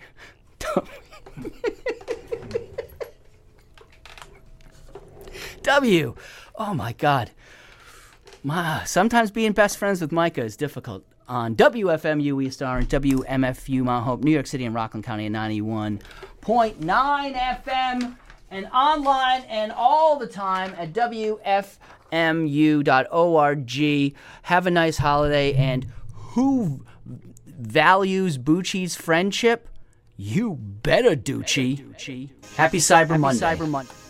Speaker 2: W. Oh, my God. Sometimes being best friends with Micah is difficult. On WFMU East Orange, WMFU Mount Hope, New York City and Rockland County at 91.9 FM, and online and all the time at WFMU.org. Have a nice holiday, and who values Bucci's friendship? You better, Ducci. Happy Cyber Monday.